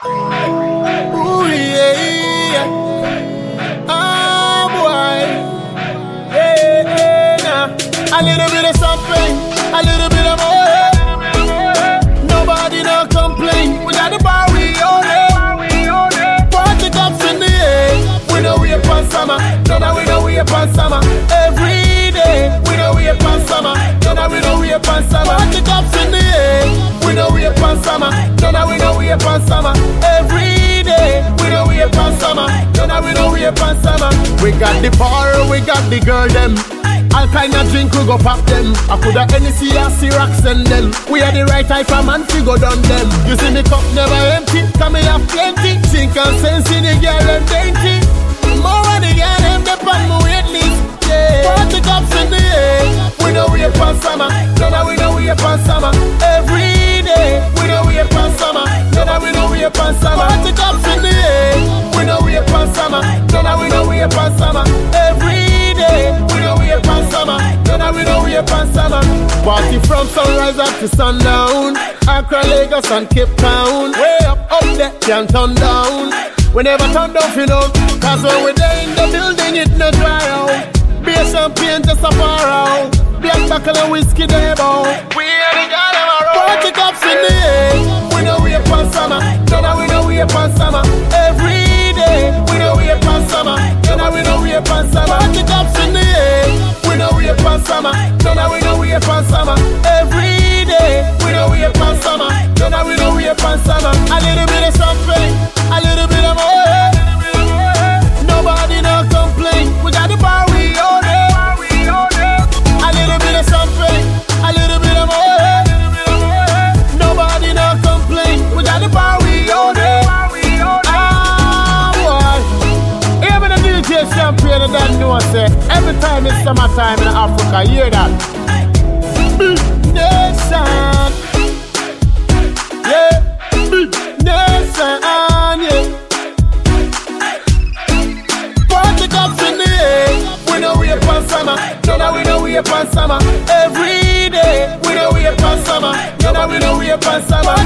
Ooh, yeah. Oh, boy. Yeah, nah. A little bit of something, a little bit of more. Nobody no complain. We got the bar, we own it. Party cups in the air. We know we up on summer. No, we know we up on summer. Every day, we know we up on summer. No, we know we up on summer. Party cups in the air. We know we up on summer. No, we know we up on summer. Every day, we know we up on summer. No, we know we up on summer. We got the bar, we got the girl them. All kind of drink, we go pop them. I coulda NC or Ciroc send them. We are the right type of man, we go down them. You see me cup never empty, come me have plenty. Think and sense in the girl them dainty. More of the girl them, they pan me wait list. Yeah. Party cups in the air. We know we up on summer. No, we know we up on summer. Every day, we know we up on summer. No, we know we up on summer. Party cups in the air. We know we up on summer. No, we know we up on summer. Every day, we know we up on summer. No, we know we up on summer. Party from sunrise up to sundown. Accra, Lagos and Cape Town. Way up there, can't turn down. We never turn down, you know. Cause when we're there in the building, it no dry out. Beer, champagne, just a far out. Black buckle and whiskey, they bow. We are the guy them around. Party cups in the air. We know we up on summer. No, we know we up on summer. Every day, we know we up on summer. No, we know we up on summer. Party cups in the air. We know we up on summer. No, we know we up on summer. Every day, we know we up on summer. No, we know we up on summer. A little bit of something, a little bit of more. Nobody no complain. We got the bar, we own it. A little bit of something, a little bit of more. Nobody no complain. We got the bar, we own it. Ah, boy. Even the DJ champion that know say every time it's summertime in Africa, you hear that? Big nation, yeah. Big nation, yeah. Party cups in the air. We know we up on summer. No, we know we up on summer. Every day, we know we up on summer. No, we know we up on summer.